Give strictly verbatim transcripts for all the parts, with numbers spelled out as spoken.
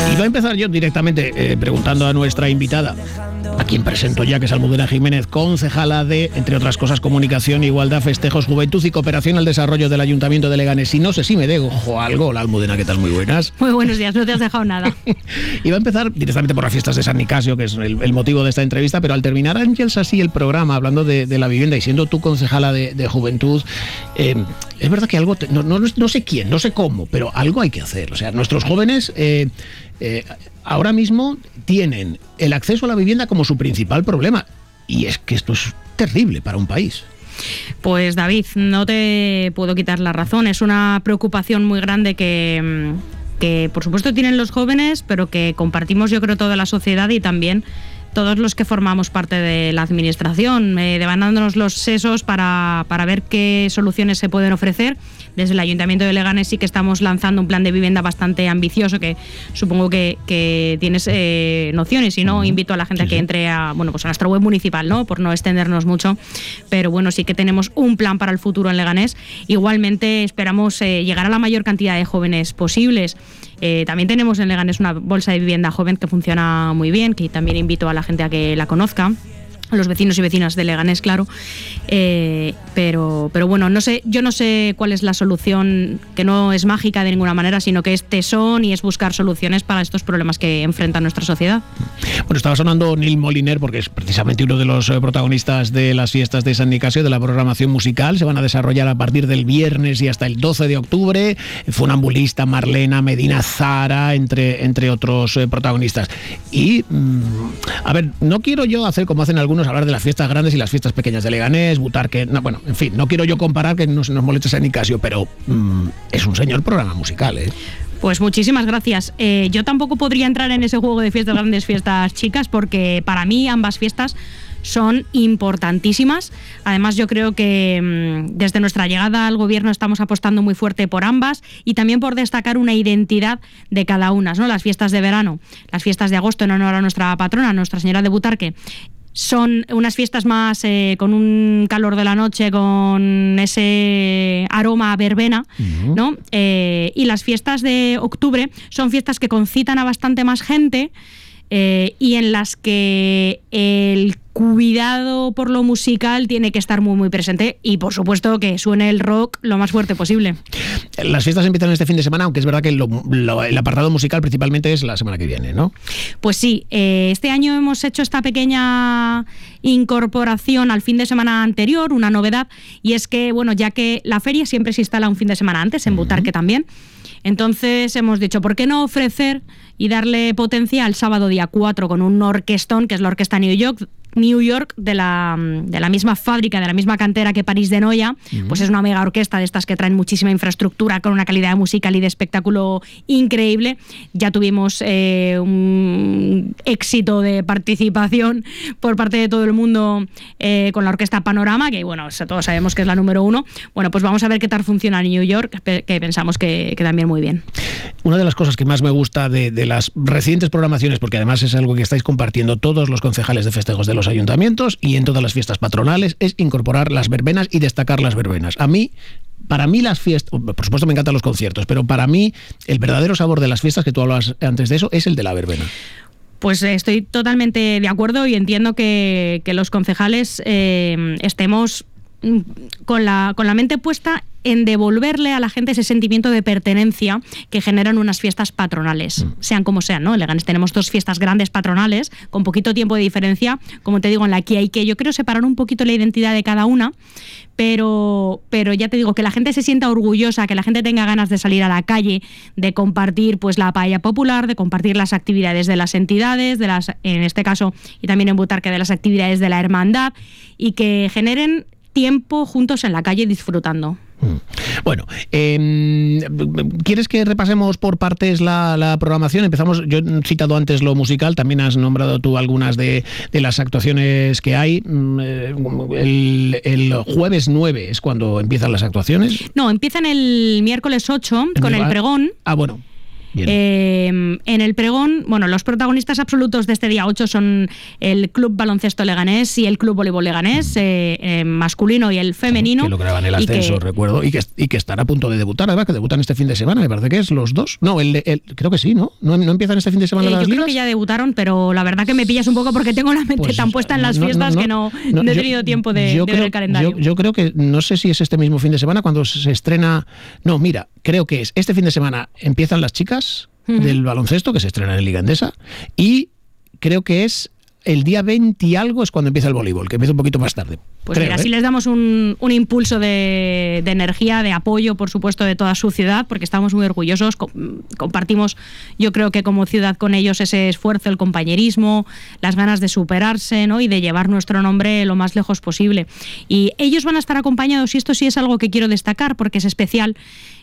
Y voy a empezar yo directamente eh, preguntando a nuestra invitada, a quien presento ya, que es Almudena Jiménez, concejala de, entre otras cosas, Comunicación, Igualdad, Festejos, Juventud y Cooperación al Desarrollo del Ayuntamiento de Leganés. Y no sé si me dejo algo. Hola, Almudena, ¿qué tal? Muy buenas. Muy buenos días, no te has dejado nada. Y va a empezar directamente por las fiestas de San Nicasio, que es el, el motivo de esta entrevista, pero al terminar, Ángels, así el programa, hablando de, de la vivienda y siendo tú concejala de, de Juventud, eh, es verdad que algo, te, no, no, no sé quién, no sé cómo, pero algo hay que hacer. O sea, nuestros jóvenes eh, eh, ahora mismo tienen el acceso a la vivienda como su principal problema. Y es que esto es terrible para un país. Pues David, no te puedo quitar la razón. Es una preocupación muy grande que, que por supuesto tienen los jóvenes, pero que compartimos yo creo toda la sociedad y también todos los que formamos parte de la administración, eh, devándonos los sesos para, para ver qué soluciones se pueden ofrecer. Desde el Ayuntamiento de Leganés sí que estamos lanzando un plan de vivienda bastante ambicioso, que supongo que, que tienes eh, nociones, y no invito a la gente sí, a que entre a, bueno, pues a nuestra web municipal, ¿no? Por no extendernos mucho, pero bueno, sí que tenemos un plan para el futuro en Leganés. Igualmente esperamos eh, llegar a la mayor cantidad de jóvenes posibles. Eh, también tenemos en Leganés una bolsa de vivienda joven que funciona muy bien, que también invito a la gente a que la conozca, a los vecinos y vecinas de Leganés, claro. Eh, pero, pero bueno, no sé, yo no sé cuál es la solución, que no es mágica de ninguna manera, sino que es tesón y es buscar soluciones para estos problemas que enfrenta nuestra sociedad. Bueno, estaba sonando Nil Moliner porque es precisamente uno de los protagonistas de las fiestas de San Nicasio, de la programación musical. Se van a desarrollar a partir del viernes y hasta el doce de octubre. Funambulista, Marlena, Medina Zara, entre, entre otros eh, protagonistas. Y, mmm, a ver, no quiero yo hacer como hacen algunos, hablar de las fiestas grandes y las fiestas pequeñas de Leganés, Butarque, no, bueno, en fin, no quiero yo comparar, que no se nos moleste San Nicasio, pero mmm, es un señor programa musical, ¿eh? Pues muchísimas gracias. Eh, yo tampoco podría entrar en ese juego de fiestas grandes, fiestas chicas, porque para mí ambas fiestas son importantísimas. Además, yo creo que mmm, desde nuestra llegada al gobierno estamos apostando muy fuerte por ambas y también por destacar una identidad de cada una, ¿no? Las fiestas de verano, las fiestas de agosto en honor a nuestra patrona, Nuestra Señora de Butarque, son unas fiestas más eh, con un calor de la noche, con ese aroma a verbena, uh-huh. ¿no? Eh, y las fiestas de octubre son fiestas que concitan a bastante más gente eh, y en las que el cuidado por lo musical tiene que estar muy muy presente y por supuesto que suene el rock lo más fuerte posible. Las fiestas empiezan este fin de semana, aunque es verdad que lo, lo, el apartado musical principalmente es la semana que viene, ¿no? Pues sí, eh, este año hemos hecho esta pequeña incorporación al fin de semana anterior, una novedad, y es que, bueno, ya que la feria siempre se instala un fin de semana antes, en uh-huh. Butarque también, entonces hemos dicho, ¿por qué no ofrecer y darle potencia al sábado día cuatro con un orquestón, que es la Orquesta New York, New York de la, de la misma fábrica, de la misma cantera que París de Noia? Uh-huh. Pues es una mega orquesta de estas que traen muchísima infraestructura, con una calidad musical y de espectáculo increíble. Ya tuvimos eh, un éxito de participación por parte de todo el mundo eh, con la Orquesta Panorama, que bueno, todos sabemos que es la número uno. Bueno, pues vamos a ver qué tal funciona New York, que pensamos que, que también muy bien. Una de las cosas que más me gusta de, de las recientes programaciones, porque además es algo que estáis compartiendo todos los concejales de festejos de los ayuntamientos y en todas las fiestas patronales, es incorporar las verbenas y destacar las verbenas. A mí, para mí las fiestas, por supuesto me encantan los conciertos, pero para mí el verdadero sabor de las fiestas, que tú hablabas antes de eso, es el de la verbena. Pues estoy totalmente de acuerdo y entiendo que, que los concejales eh, estemos con la, con la mente puesta en devolverle a la gente ese sentimiento de pertenencia que generan unas fiestas patronales, sean como sean, ¿no? En Leganés tenemos dos fiestas grandes patronales, con poquito tiempo de diferencia, como te digo, en la que hay que, yo creo, separar un poquito la identidad de cada una, pero, pero ya te digo, que la gente se sienta orgullosa, que la gente tenga ganas de salir a la calle, de compartir pues la paella popular, de compartir las actividades de las entidades, de las, en este caso, y también en Butarque, de las actividades de la hermandad, y que generen tiempo juntos en la calle disfrutando. Bueno, eh, ¿quieres que repasemos por partes la, la programación? Empezamos, yo he citado antes lo musical, también has nombrado tú algunas de, de las actuaciones que hay. El, el jueves nueve es cuando empiezan las actuaciones. No, empiezan el miércoles ocho con el pregón. Ah, bueno. Eh, en el pregón, bueno, los protagonistas absolutos de este día ocho son el Club Baloncesto Leganés y el Club Voleibol Leganés, eh, eh, masculino y el femenino. Que lograban el ascenso, que, recuerdo, y que, y que están a punto de debutar, además, que debutan este fin de semana, me parece que es los dos. No, el, el, creo que sí, ¿no? ¿No, no empiezan este fin de semana eh, las yo ligas? Creo que ya debutaron, pero la verdad que me pillas un poco porque tengo la mente pues, tan puesta en las no, fiestas no, no, que no, no, no he tenido yo, tiempo de, de creo, ver el calendario. Yo, yo creo que, no sé si es este mismo fin de semana cuando se estrena... No, mira, creo que es este fin de semana empiezan las chicas uh-huh. del baloncesto, que se estrenan en Liga Endesa, y creo que es el día veinte y algo es cuando empieza el voleibol, que empieza un poquito más tarde. Pues creo, mira, ¿eh? así les damos un, un impulso de, de energía, de apoyo, por supuesto, de toda su ciudad, porque estamos muy orgullosos. Compartimos, yo creo que como ciudad con ellos, ese esfuerzo, el compañerismo, las ganas de superarse, ¿no? Y de llevar nuestro nombre lo más lejos posible. Y ellos van a estar acompañados, y esto sí es algo que quiero destacar, porque es especial.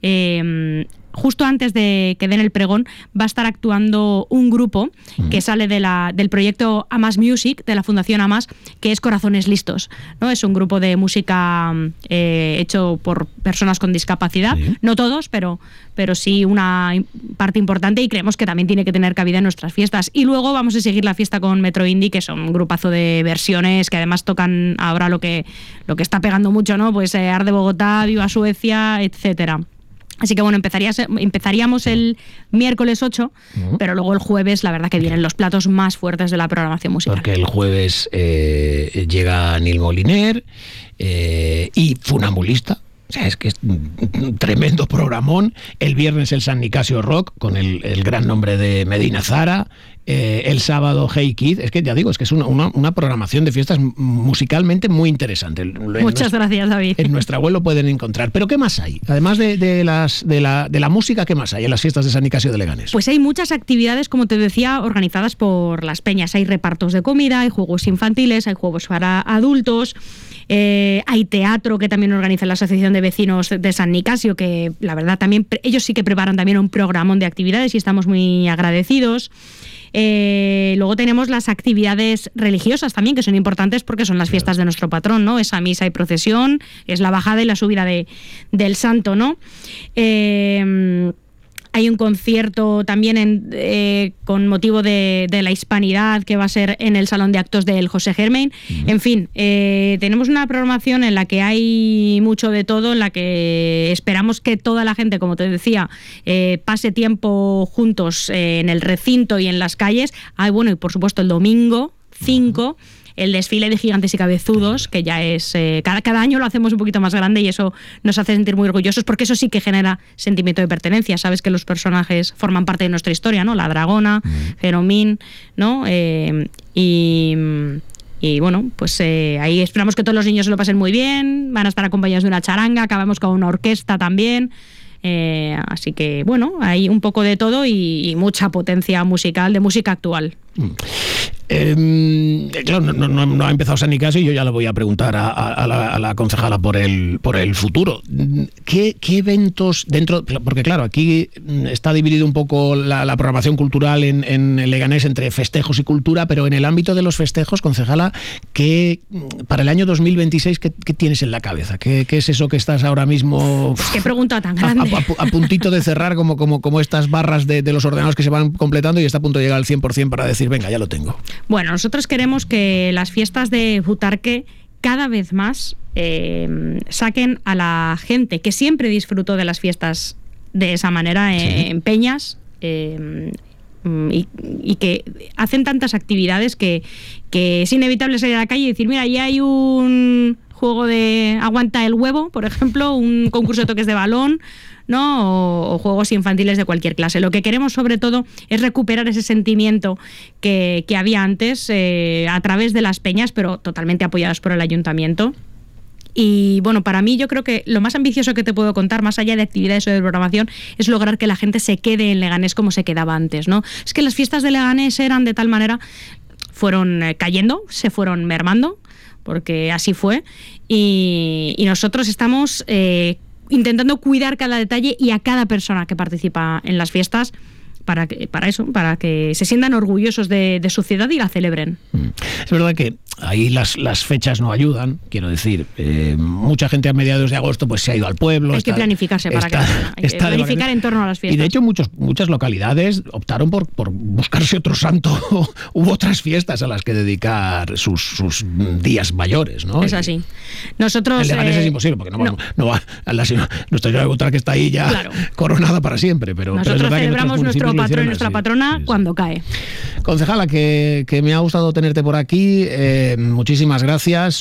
Eh, Justo antes de que den el pregón va a estar actuando un grupo uh-huh. que sale de la, del proyecto Amas Music, de la Fundación Amas, que es Corazones Listos, ¿no? Es un grupo de música eh, hecho por personas con discapacidad, sí. no todos, pero, pero sí una parte importante, y creemos que también tiene que tener cabida en nuestras fiestas. Y luego vamos a seguir la fiesta con Metro Indie, que son un grupazo de versiones que además tocan ahora lo que, lo que está pegando mucho, ¿no? Pues eh, Arde Bogotá, Viva Suecia, etcétera. Así que bueno, empezaríamos el miércoles ocho, uh-huh. pero luego el jueves la verdad que vienen los platos más fuertes de la programación musical. Porque el jueves eh, llega Nil Moliner eh, y Funambulista. O sea, es que es un tremendo programón. El viernes el San Nicasio Rock, con el, el gran nombre de Medina Zara. Eh, el sábado Hey Kid. Es que ya digo, es que es una, una, una programación de fiestas musicalmente muy interesante. En Muchas nuestra, gracias, David. En nuestra web lo pueden encontrar. ¿Pero qué más hay? Además de, de, las, de, la, de la música, ¿qué más hay en las fiestas de San Nicasio de Leganés? Pues hay muchas actividades, como te decía, organizadas por las peñas. Hay repartos de comida, hay juegos infantiles, hay juegos para adultos. Eh, hay teatro que también organiza la Asociación de Vecinos de San Nicasio, que la verdad también ellos sí que preparan también un programón de actividades y estamos muy agradecidos. Eh, luego tenemos las actividades religiosas también, que son importantes porque son las fiestas de nuestro patrón, ¿no? Esa misa y procesión, es la bajada y la subida de, del santo, ¿no? Eh, Hay un concierto también en, eh, con motivo de, de la hispanidad, que va a ser en el Salón de Actos del José Germain. Uh-huh. En fin, eh, tenemos una programación en la que hay mucho de todo, en la que esperamos que toda la gente, como te decía, eh, pase tiempo juntos eh, en el recinto y en las calles. Ah, bueno, y por supuesto el domingo cinco... Uh-huh. El desfile de gigantes y cabezudos, que ya es... Eh, cada, cada año lo hacemos un poquito más grande y eso nos hace sentir muy orgullosos, porque eso sí que genera sentimiento de pertenencia. Sabes que los personajes forman parte de nuestra historia, ¿no? La Dragona, Feromín, ¿no? Eh, y... Y bueno, pues eh, ahí esperamos que todos los niños se lo pasen muy bien, van a estar acompañados de una charanga, acabamos con una orquesta también. Eh, así que bueno, hay un poco de todo y, y mucha potencia musical, de música actual. Mm. Eh, claro, no, no, no ha empezado San Nicasio y yo ya le voy a preguntar a, a, la, a la concejala por el, por el futuro. ¿Qué, ¿Qué eventos dentro? Porque claro, aquí está dividido un poco la, la programación cultural en, en Leganés entre festejos y cultura, pero en el ámbito de los festejos, concejala, ¿qué, para el año dos mil veintiséis, ¿qué, qué tienes en la cabeza? ¿Qué, ¿Qué es eso que estás ahora mismo? ¿Qué pregunta tan grande? A, a, a puntito de cerrar, como, como, como estas barras de, de los ordenadores que se van completando y está a punto de llegar al cien por ciento para decir, venga, ya lo tengo. Bueno, nosotros queremos que las fiestas de Butarque cada vez más eh, saquen a la gente que siempre disfrutó de las fiestas de esa manera, eh, sí. en peñas, eh, y, y que hacen tantas actividades que, que es inevitable salir a la calle y decir, mira, ya hay un juego de aguanta el huevo, por ejemplo, un concurso de toques de balón, ¿no? O, o juegos infantiles de cualquier clase. Lo que queremos sobre todo es recuperar ese sentimiento que, que había antes eh, a través de las peñas, pero totalmente apoyadas por el ayuntamiento. Y bueno, para mí yo creo que lo más ambicioso que te puedo contar, más allá de actividades o de programación, es lograr que la gente se quede en Leganés como se quedaba antes, ¿no? Es que las fiestas de Leganés eran de tal manera, fueron eh, cayendo, se fueron mermando, porque así fue, y, y nosotros estamos eh, intentando cuidar cada detalle y a cada persona que participa en las fiestas, para que, para eso, para que se sientan orgullosos de, de su ciudad y la celebren. Es verdad que ahí las, las fechas no ayudan, quiero decir, eh, mucha gente a mediados de agosto pues se ha ido al pueblo. Hay está, que planificarse para está, que hay que planificar en torno a las fiestas. Y de hecho muchos, muchas localidades optaron por, por buscarse otro santo. Hubo otras fiestas a las que dedicar sus, sus días mayores, ¿no? Es así. Nosotros... En Leganés eh, es imposible, porque no, no. no, no va a la Nuestra Señora de Gutra, que está ahí ya claro. coronada para siempre. Pero, Nosotros pero es verdad celebramos que nuestro patrón y nuestra así. patrona Sí, sí. cuando cae. Concejala, que, que me ha gustado tenerte por aquí. Eh, muchísimas gracias.